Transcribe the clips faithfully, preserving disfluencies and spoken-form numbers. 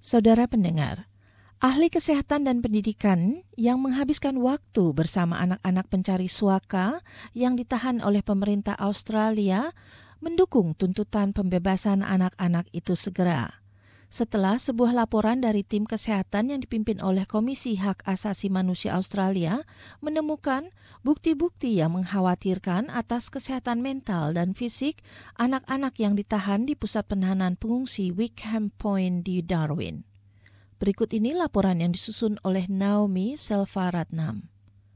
Saudara pendengar, ahli kesehatan dan pendidikan yang menghabiskan waktu bersama anak-anak pencari suaka yang ditahan oleh pemerintah Australia mendukung tuntutan pembebasan anak-anak itu segera. Setelah sebuah laporan dari tim kesehatan yang dipimpin oleh Komisi Hak Asasi Manusia Australia menemukan bukti-bukti yang mengkhawatirkan atas kesehatan mental dan fisik anak-anak yang ditahan di pusat penahanan pengungsi Wickham Point di Darwin. Berikut ini laporan yang disusun oleh Naomi Selvaratnam.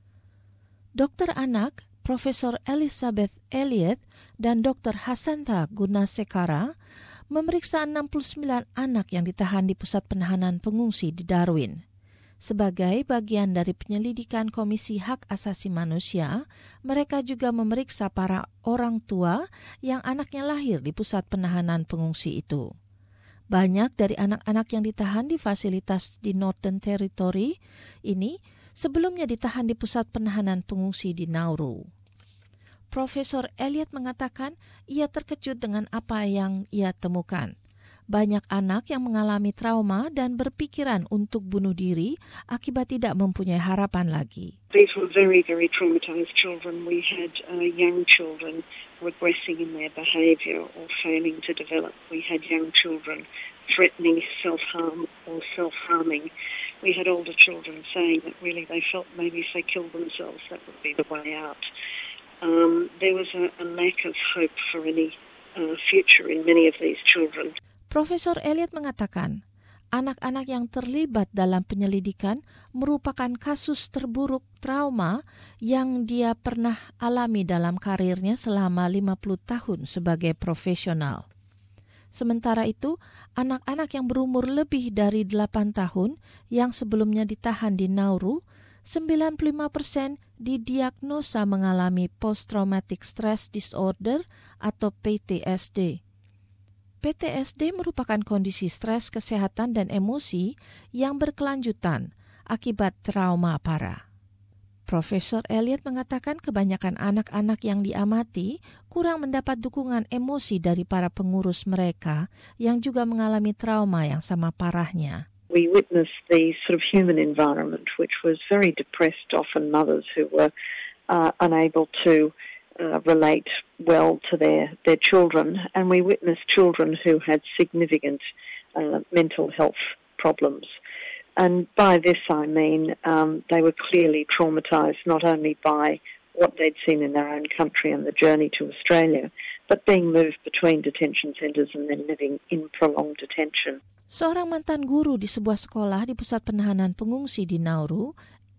Dokter anak Profesor Elizabeth Elliott dan Dokter Hasantha Gunasekara memeriksa enam puluh sembilan anak yang ditahan di pusat penahanan pengungsi di Darwin. Sebagai bagian dari penyelidikan Komisi Hak Asasi Manusia, mereka juga memeriksa para orang tua yang anaknya lahir di pusat penahanan pengungsi itu. Banyak dari anak-anak yang ditahan di fasilitas di Northern Territory ini sebelumnya ditahan di pusat penahanan pengungsi di Nauru. Profesor Elliott mengatakan ia terkejut dengan apa yang ia temukan. Banyak anak yang mengalami trauma dan berpikiran untuk bunuh diri akibat tidak mempunyai harapan lagi. These were very, very traumatized children. We had uh, young children regressing in their behavior or failing to develop. We had young children threatening self-harm or self-harming. We had older children saying that really they felt maybe if they killed themselves that would be the way out. Um, there was a, a lack of hope for any uh, future in many of these children. Profesor Elliott mengatakan, anak-anak yang terlibat dalam penyelidikan merupakan kasus terburuk trauma yang dia pernah alami dalam karirnya selama lima puluh tahun sebagai profesional. Sementara itu, anak-anak yang berumur lebih dari delapan tahun yang sebelumnya ditahan di Nauru, sembilan puluh lima persen didiagnosa mengalami post-traumatic stress disorder atau P T S D. P T S D merupakan kondisi stres kesehatan dan emosi yang berkelanjutan akibat trauma parah. Profesor Elliott mengatakan kebanyakan anak-anak yang diamati kurang mendapat dukungan emosi dari para pengurus mereka yang juga mengalami trauma yang sama parahnya. We witnessed the sort of human environment, which was very depressed, often mothers who were uh, unable to uh, relate well to their, their children. And we witnessed children who had significant uh, mental health problems. And by this I mean um, they were clearly traumatized not only by what they'd seen in their own country and the journey to Australia, but being moved between detention centres and then living in prolonged detention. Seorang mantan guru di sebuah sekolah di pusat penahanan pengungsi di Nauru,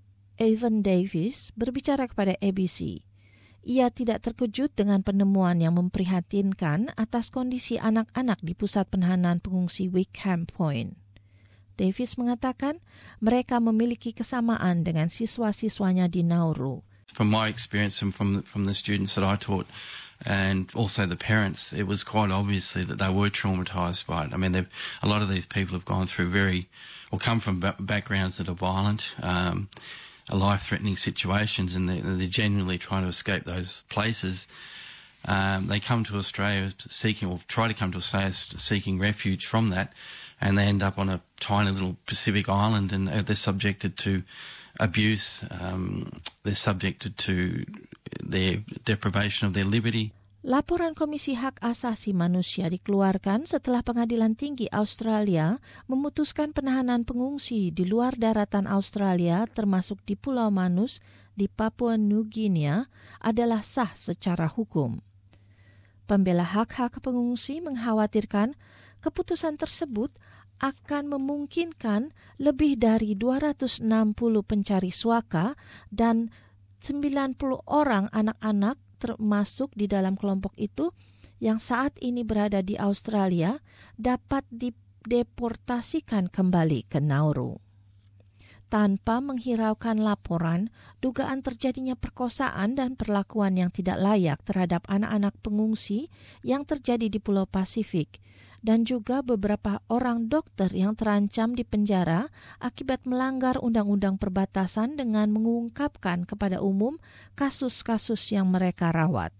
Evan Davis, berbicara kepada A B C. Ia tidak terkejut dengan penemuan yang memprihatinkan atas kondisi anak-anak di pusat penahanan pengungsi Wickham Point. Davis mengatakan mereka memiliki kesamaan dengan siswa-siswanya di Nauru. From my experience and from the, from the students that I taught, and also the parents, it was quite obviously that they were traumatised by it. I mean, a lot of these people have gone through very, or come from b- backgrounds that are violent, um, life-threatening situations, and they're, they're genuinely trying to escape those places. Um, they come to Australia seeking, or try to come to Australia seeking refuge from that, and they end up on a tiny little Pacific island, and they're subjected to abuse, um, they're subjected to their deprivation of their liberty. Laporan Komisi Hak Asasi Manusia dikeluarkan setelah Pengadilan Tinggi Australia memutuskan penahanan pengungsi di luar daratan Australia termasuk di Pulau Manus di Papua New Guinea adalah sah secara hukum. Pembela hak-hak pengungsi mengkhawatirkan keputusan tersebut akan memungkinkan lebih dari dua ratus enam puluh pencari suaka dan sembilan puluh orang anak-anak termasuk di dalam kelompok itu yang saat ini berada di Australia dapat dideportasikan kembali ke Nauru. Tanpa menghiraukan laporan, dugaan terjadinya perkosaan dan perlakuan yang tidak layak terhadap anak-anak pengungsi yang terjadi di Pulau Pasifik, dan juga beberapa orang dokter yang terancam di penjara akibat melanggar undang-undang perbatasan dengan mengungkapkan kepada umum kasus-kasus yang mereka rawat.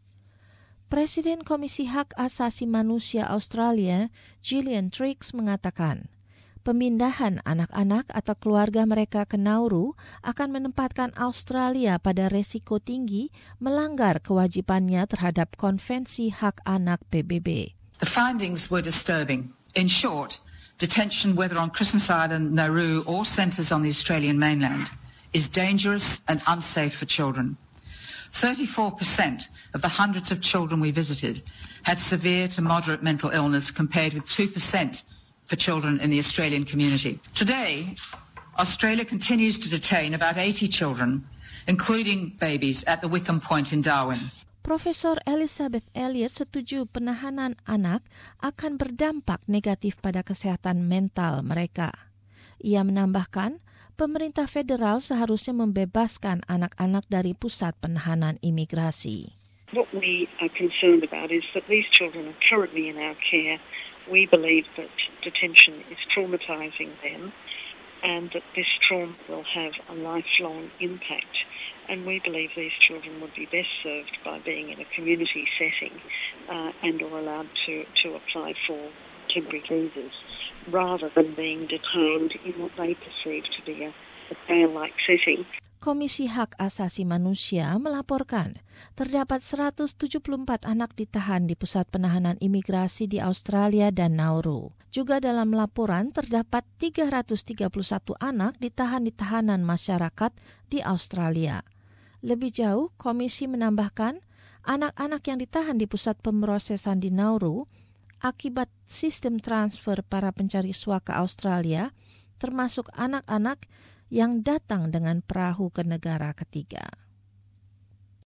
Presiden Komisi Hak Asasi Manusia Australia, Gillian Triggs, mengatakan, Pemindahan anak-anak atau keluarga mereka ke Nauru akan menempatkan Australia pada resiko tinggi melanggar kewajibannya terhadap Konvensi Hak Anak P B B. The findings were disturbing. In short, detention, whether on Christmas Island, Nauru or centres on the Australian mainland, is dangerous and unsafe for children. thirty-four percent of the hundreds of children we visited had severe to moderate mental illness compared with two percent for children in the Australian community. Today, Australia continues to detain about eighty children, including babies, at the Wickham Point in Darwin. Profesor Elizabeth Elliot setuju penahanan anak akan berdampak negatif pada kesehatan mental mereka. Ia menambahkan, pemerintah federal seharusnya membebaskan anak-anak dari pusat penahanan imigrasi. What we are concerned about is that these children are currently in our care. We believe that detention is traumatising them and that this trauma will have a lifelong impact. And we believe these children would be best served by being in a community setting uh, and or allowed to, to apply for temporary visas rather than being detained in what they perceive to be a, a jail-like setting. Komisi Hak Asasi Manusia melaporkan terdapat seratus tujuh puluh empat anak ditahan di pusat penahanan imigrasi di Australia dan Nauru. Juga dalam laporan terdapat tiga ratus tiga puluh satu anak ditahan di tahanan masyarakat di Australia. Lebih jauh, komisi menambahkan anak-anak yang ditahan di pusat pemrosesan di Nauru akibat sistem transfer para pencari suaka Australia, termasuk anak-anak yang datang dengan perahu ke negara ketiga.